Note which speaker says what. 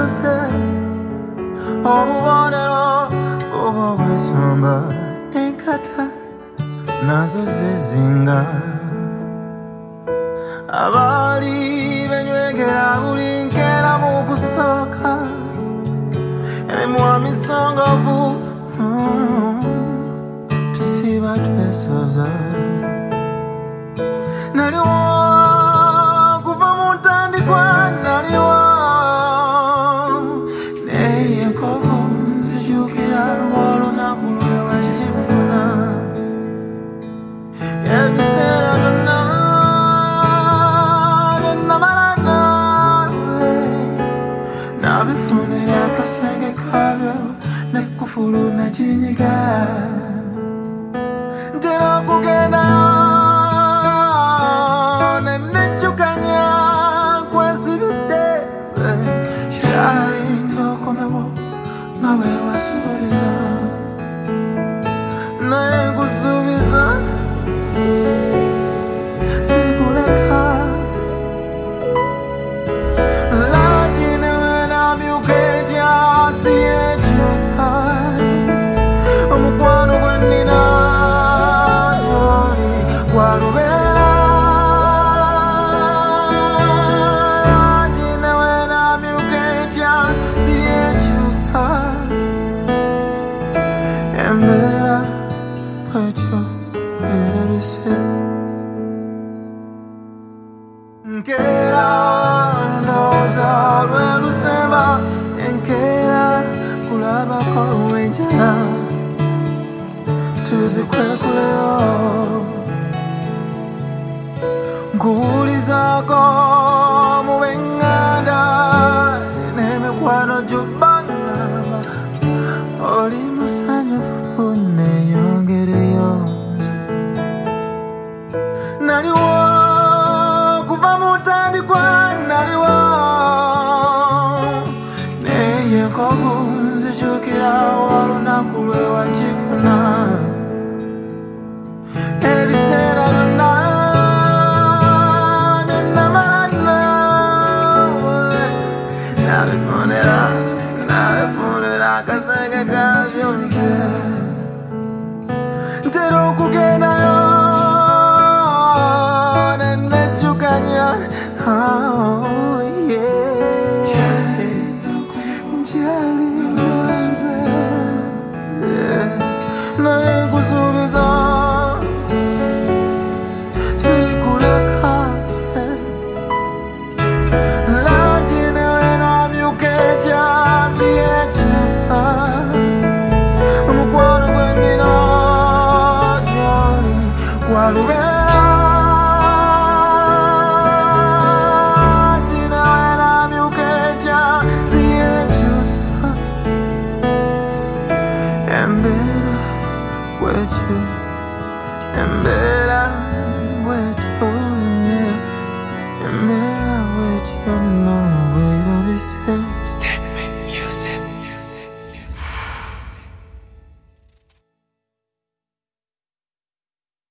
Speaker 1: byose obubonero obw'esomba enkata nazo zizinga abali benywegera buli nkera mu kusooka emimwa misongovu tusiba twesoza naliwo kuva mu ntandikwa naliwo naye enkovu nzijukira olunaku lwe wakikifuna ebiseera byonna bye namala nawe nabifunira akasenge kabyo nekufulu nakinyiga ntera okugendayo nenejjukanya kwesibidde kyali ng'okomewo nga bwe wasuubiza naye nkusuubiza sirikuleka langi newe namyuka etya siryekyusa omukwano gwe nnina gy'oli gwalubeera langi newe namyuka etya siryekyusa embeera bwetyo bwerebise nkeera ndowooza lwe lusemba enkeera kulabako enjala tuzikwekuleyo nkubuulizaako mu b'eŋŋanda n'emikwano gy'obbangamba oli musanyufu neeyongereyo naliwo kuva mu ntandikwa naliwo naye enkovu nzijukira olunaku lwe wakifuna ebiseera byonna bye namala nawe nabifunira akasenge kabyo nze ntera okugendayo nenejjukanya nkyali nze naye nkusuubiza sirikuleka langi newe namyuka etya siryekyusa omukwano gwe nnina gy'oli gwalubeera